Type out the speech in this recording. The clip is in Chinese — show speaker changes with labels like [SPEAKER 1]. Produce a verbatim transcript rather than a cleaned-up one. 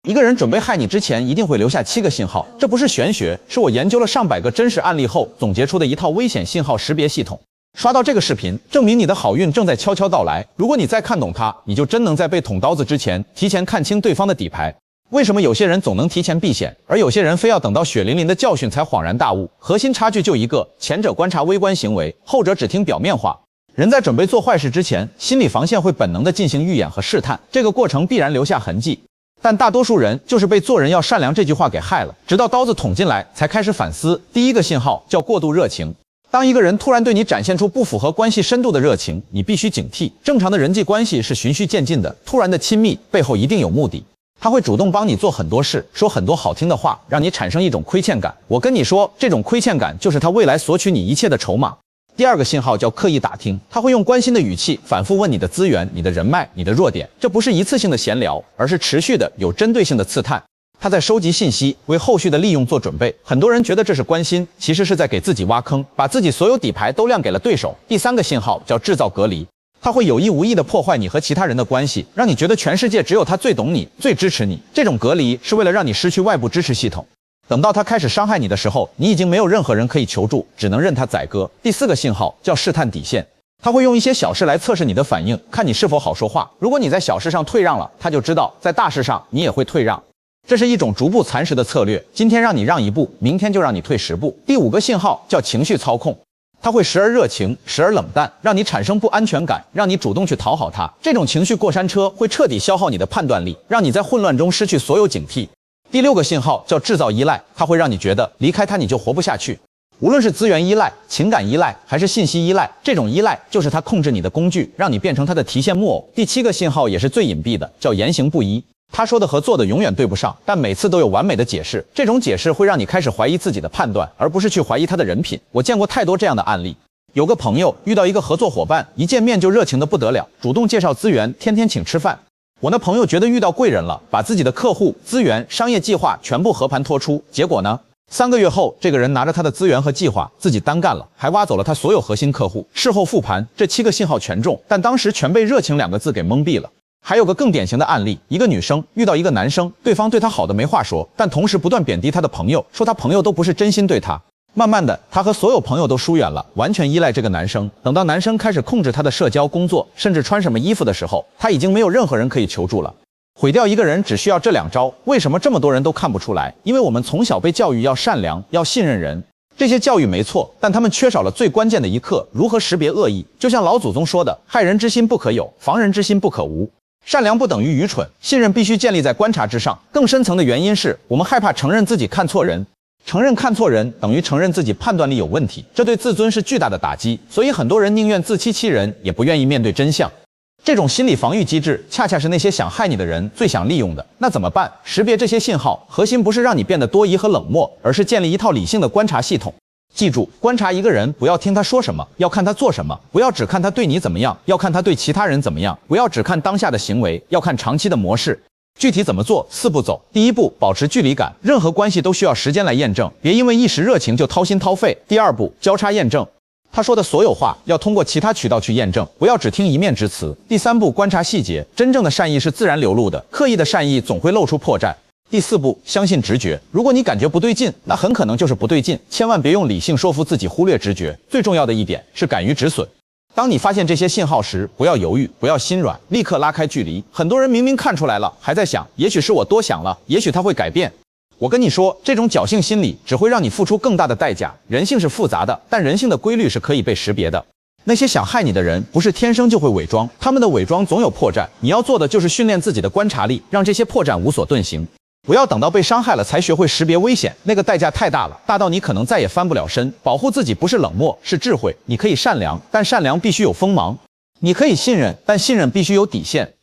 [SPEAKER 1] 一个人准备害你之前，一定会留下七个信号，这不是玄学，是我研究了上百个真实案例后总结出的一套危险信号识别系统。刷到这个视频，证明你的好运正在悄悄到来。如果你再看懂它，你就真能在被捅刀子之前，提前看清对方的底牌。为什么有些人总能提前避险，而有些人非要等到血淋淋的教训才恍然大悟？核心差距就一个，前者观察微观行为，后者只听表面话。人在准备做坏事之前，心理防线会本能地进行预演和试探，这个过程必然留下痕迹。但大多数人就是被做人要善良这句话给害了，直到刀子捅进来才开始反思。第一个信号叫过度热情。当一个人突然对你展现出不符合关系深度的热情，你必须警惕。正常的人际关系是循序渐进的，突然的亲密背后一定有目的。他会主动帮你做很多事，说很多好听的话，让你产生一种亏欠感。我跟你说，这种亏欠感就是他未来索取你一切的筹码。第二个信号叫刻意打听，他会用关心的语气反复问你的资源、你的人脉、你的弱点，这不是一次性的闲聊，而是持续的有针对性的刺探。他在收集信息，为后续的利用做准备。很多人觉得这是关心，其实是在给自己挖坑，把自己所有底牌都亮给了对手。第三个信号叫制造隔离，他会有意无意地破坏你和其他人的关系，让你觉得全世界只有他最懂你、最支持你。这种隔离是为了让你失去外部支持系统。等到他开始伤害你的时候，你已经没有任何人可以求助，只能任他宰割。第四个信号叫试探底线，他会用一些小事来测试你的反应，看你是否好说话。如果你在小事上退让了，他就知道在大事上你也会退让。这是一种逐步蚕食的策略，今天让你让一步，明天就让你退十步。第五个信号叫情绪操控，他会时而热情，时而冷淡，让你产生不安全感，让你主动去讨好他。这种情绪过山车会彻底消耗你的判断力，让你在混乱中失去所有警惕。第六个信号叫制造依赖，它会让你觉得离开它你就活不下去。无论是资源依赖、情感依赖还是信息依赖，这种依赖就是它控制你的工具，让你变成它的提线木偶。第七个信号也是最隐蔽的，叫言行不一。他说的和做的永远对不上，但每次都有完美的解释。这种解释会让你开始怀疑自己的判断，而不是去怀疑他的人品。我见过太多这样的案例。有个朋友遇到一个合作伙伴，一见面就热情的不得了，主动介绍资源，天天请吃饭。我那朋友觉得遇到贵人了，把自己的客户、资源、商业计划全部和盘托出。结果呢，三个月后，这个人拿着他的资源和计划自己单干了，还挖走了他所有核心客户。事后复盘，这七个信号全中，但当时全被热情两个字给蒙蔽了。还有个更典型的案例，一个女生遇到一个男生，对方对她好的没话说，但同时不断贬低她的朋友，说她朋友都不是真心对她。慢慢的，她和所有朋友都疏远了，完全依赖这个男生。等到男生开始控制她的社交、工作，甚至穿什么衣服的时候，她已经没有任何人可以求助了。毁掉一个人只需要这两招，为什么这么多人都看不出来？因为我们从小被教育要善良，要信任人。这些教育没错，但他们缺少了最关键的一课，如何识别恶意。就像老祖宗说的，害人之心不可有，防人之心不可无。善良不等于愚蠢，信任必须建立在观察之上。更深层的原因是我们害怕承认自己看错人，承认看错人等于承认自己判断力有问题，这对自尊是巨大的打击。所以很多人宁愿自欺欺人，也不愿意面对真相。这种心理防御机制，恰恰是那些想害你的人最想利用的。那怎么办？识别这些信号，核心不是让你变得多疑和冷漠，而是建立一套理性的观察系统。记住，观察一个人，不要听他说什么，要看他做什么；不要只看他对你怎么样，要看他对其他人怎么样；不要只看当下的行为，要看长期的模式。具体怎么做？四步走。第一步，保持距离感，任何关系都需要时间来验证，别因为一时热情就掏心掏肺。第二步，交叉验证，他说的所有话要通过其他渠道去验证，不要只听一面之词。第三步，观察细节，真正的善意是自然流露的，刻意的善意总会露出破绽。第四步，相信直觉。如果你感觉不对劲，那很可能就是不对劲，千万别用理性说服自己，忽略直觉。最重要的一点是敢于止损。当你发现这些信号时，不要犹豫，不要心软，立刻拉开距离。很多人明明看出来了，还在想，也许是我多想了，也许他会改变。我跟你说，这种侥幸心理只会让你付出更大的代价。人性是复杂的，但人性的规律是可以被识别的。那些想害你的人，不是天生就会伪装，他们的伪装总有破绽。你要做的就是训练自己的观察力，让这些破绽无所遁形。不要等到被伤害了才学会识别危险，那个代价太大了，大到你可能再也翻不了身。保护自己不是冷漠，是智慧。你可以善良，但善良必须有锋芒；你可以信任，但信任必须有底线。